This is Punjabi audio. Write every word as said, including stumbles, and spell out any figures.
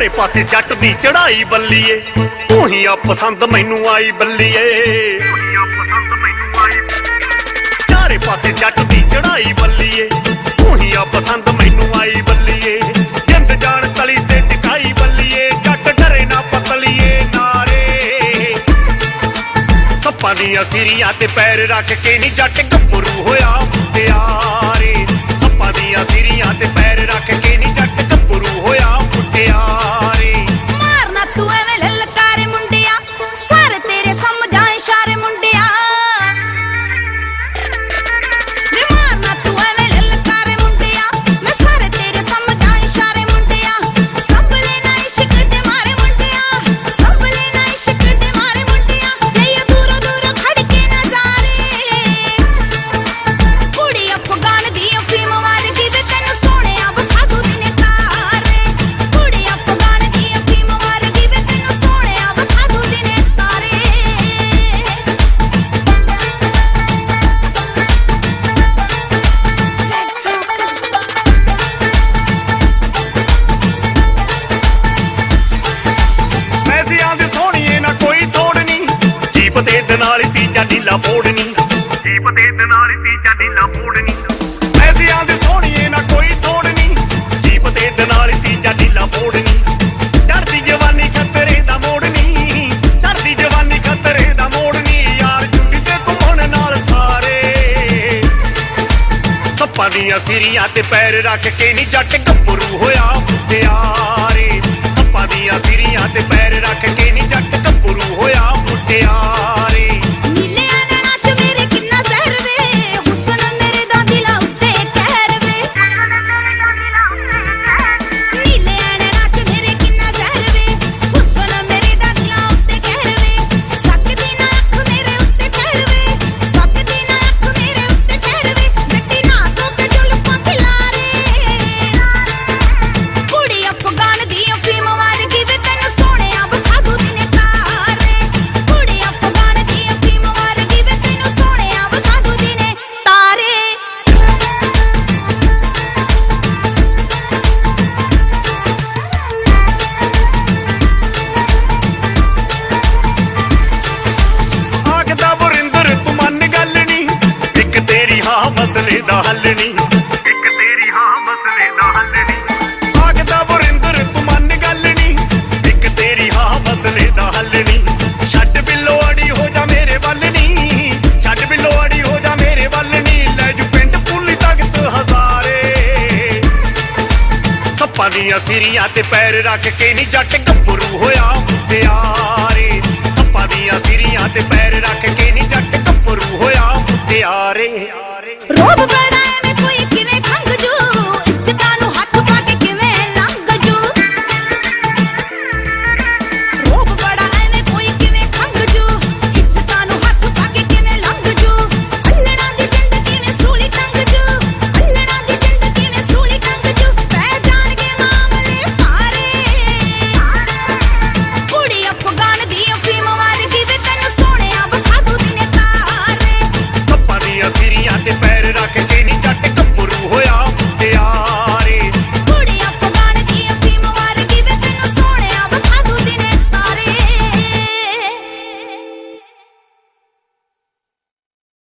ਚਾਰੇ ਪਾਸੇ ਜੱਟ ਦੀ ਚੜਾਈ ਬੱਲੀਏ ਤੂੰ ਹੀ ਆ ਪਸੰਦ ਮੈਨੂੰ ਆਈ ਬੱਲੀਏ ਚਾਰੇ ਪਾਸੇ ਜੱਟ ਦੀ ਚੜਾਈ ਬੱਲੀਏ ਤੂੰ ਹੀ ਆ ਪਸੰਦ ਮੈਨੂੰ ਆਈ ਬੱਲੀਏ ਜਿੰਦ ਜਾਣ ਤਲੀ ਤੇ ਟਿਕਾਈ ਬੱਲੀਏ ਜੱਟ ਡਰੇ ਨਾ ਪਤਲੀਏ ਨਾਰੇ ਸੱਪਾਂ ਦੀਆਂ ਸਿਰੀਆਂ ਤੇ ਪੈਰ ਰੱਖ ਕੇ ਨੀ ਜੱਟ ਗੱਭਰੂ ਹੋਇਆ ਮੁਟਿਆਰੇ ਸੱਪਾਂ ਦੀਆਂ ਸਿਰੀਆਂ ਤੇ ਪੈਰ ਰੱਖ ਕੇ ਨੀ ਜੱਟ ਗੱਭਰੂ ਹੋਇਆ ਮੁਟਿਆਰੇ ਮਾਰਨਾ ਤੂੰ ਐਵੇਂ ਲਲਕਾਰੇ ਮੁੰਡਿਆ ਸਾਰੇ ਤੇਰੇ ਸਮਝਾਂ ਇਸ਼ਾਰੇ ਮੁੰਡਿਆ ਵੇ ਮਾਰਨਾ ਤੂੰ ਐਵੇਂ ਲਲਕਾਰੇ ਮੁੰਡਿਆ ਮੈਂ ਸਾਰੇ ਤੇਰੇ ਸਮਝਾਂ ਇਸ਼ਾਰੇ ਮੁੰਡਿਆ ਸੰਭਲੇ ਨਾ ਇਸ਼ਕ ਦੇ ਮਾਰੇ ਮੁੰਡਿਆ ਸੰਭਲੇ ਨਾ ਇਸ਼ਕ ਦੇ ਮਾਰੇ ਮੁੰਡਿਆ ਲੈ ਦੂਰੋਂ ਦੂਰੋਂ ਖੜ ਕੇ ਨਜ਼ਾਰੇ ਕੁੜੀ ਅਫਗਾਨ ਦੀ ਅਫੀਮ ਵਰਗੀ ਵੇ ਤੈਨੂੰ ਸੋਹਣਿਆ ਵਿਖਾ ਦੂ ਦਿਨੇ ਤਾਰੇ ਕੁੜੀ ਅਫਗਾਨ ਦੀ ਅਫੀਮ ਵਰਗੀ ਵੇ ਤੈਨੂੰ ਸੋਹਣਿਆ ਵਿਖਾ ਦੂ ਦਿਨੇ ਤਾਰੇ ਪੈਸਿਆਂ ਦੇ ਸੋਹਣੀਏ ਨਾ ਕੋਈ ਤੋੜ ਨੀ ਜੀਪ ਤੇ ਦਨਾਲੀ ਤੀਜਾ ਢੀਲਾ ਫੋੜਨੀ ਜੀਪ ਤੇ ਦਨਾਲੀ ਤੀਜਾ ਢੀਲਾ ਫੋੜਨੀ ਪੈਸਿਆਂ ਦੇ ਸੋਹਣੀਏ ਨਾ ਕੋਈ ਤੋੜ ਨੀ ਜੀਪ ਤੇ ਦਨਾਲੀ ਤੀਜਾ ਢੀਲਾ ਫੋੜਨੀ ਚੜ੍ਹਦੀ ਜਵਾਨੀ ਖਤਰੇ ਦਾ ਮੋੜਨੀ ਚੜ੍ਹਦੀ ਜਵਾਨੀ ਖਤਰੇ ਦਾ ਮੋੜਨੀ ਯਾਰ ਜੁੱਟੀ ਤੇ ਘੁੰਮਣ ਨਾਲ ਸਾਰੇ ਸੱਪਾਂ ਦੀਆਂ ਸਿਰੀਆਂ ਤੇ ਪੈਰ ਰੱਖ ਕੇ ਨੀ ਜੱਟ ਗੱਭਰੂ ਹੋਇਆ ਮੁਟਿਆਰੇ ਸੱਪਾਂ ਦੀਆਂ ਸਿਰੀਆਂ ਤੇ ਪੈਰ ਰੱਖ ਕੇ ਨੀ ਜੱਟ ਗੱਭਰੂ ਹੋਇਆ ਮੁਟਿਆਰੇ ਨੀਲਿਆਂ ਨੇ ਨਾਚ ਮੇਰੇ ਕਿੰਨਾ ਜ਼ਹਿਰ ਵੇ ਹੁਸਨ ਮੇਰੇ ਦਾ ਦਿਲਾਂ ਉੱਤੇ ਕਹਿਰ ਵੇ ਨੀਲਿਆਂ ਨੇ ਨਾਚ ਮੇਰੇ ਕਿੰਨਾ ਜ਼ਹਿਰ ਵੇ ਹੁਸਨ ਮੇਰੇ ਦਾ ਦਿਲਾਂ ਉੱਤੇ ਕਹਿਰ ਵੇ ਸਕਦੀ ਨਾ ਅੱਖ ਮੇਰੇ ਉੱਤੇ ਠਹਿਰ ਵੇ ਸਕਦੀ ਨਾ ਅੱਖ ਮੇਰੇ ਉੱਤੇ ਠਹਿਰ ਵੇ ਗੱਡੀ ਨਾ ਧੋ ਕੇ ਜੁਲਫਾਂ ਖਿਲਾਰੇ ਕੁੜੀ ਅਫਗਾਨ ਦੀ ਅਫੀਮ ਵਰਗੀ ਵੇ ਤੈਨੂੰ ਸੋਹਣਿਆ ਵਿਖਾ ਦੂ ਦਿਨੇ ਤਾਰੇ ਕੁੜੀ ਅਫਗਾਨ ਦੀ ਅਫੀਮ ਵਰਗੀ ਵੇ ਤੈਨੂੰ ਸੋਹਣਿਆ ਵਿਖਾ ਦੂ ਦਿਨੇ ਤਾਰੇ ਆਖਦਾ ਵਰਿੰਦਰ ਤੂੰ ਮੰਨ ਗੱਲ ਨੀ ਇੱਕ ਤੇਰੀ ਹਾਂ ਮਸਲੇ ਦਾ ਹੱਲ ਨੀ ਇੱਕ ਤੇਰੀ ਹਾਂ ਮਸਲੇ ਦਾ ਹੱਲ ਨੀ ਆਖਦਾ ਵਰਿੰਦਰ ਤੂੰ ਮੰਨ ਗੱਲ ਨੀ ਇੱਕ ਤੇਰੀ ਹਾਂ ਮਸਲੇ ਦਾ ਹੱਲ ਨੀ ਛੱਡ ਬਿੱਲੋ ਅੜੀ ਹੋ ਜਾ ਮੇਰੇ ਵੱਲ ਨੀ ਛੱਡ ਬਿੱਲੋ ਅੜੀ ਹੋ ਜਾ ਮੇਰੇ ਵੱਲ ਨੀ ਲੈ ਜੂ ਪਿੰਡ ਪੁੱਲੀ ਤਖਤ ਹਜ਼ਾਰੇ ਸੱਪਾਂ ਦੀਆਂ ਸਿਰੀਆਂ ਤੇ ਪੈਰ ਰੱਖ ਕੇ ਨੀ ਜੱਟ ਗੱਭਰੂ ਹੋਇਆ ਮੁਟਿਆਰੇ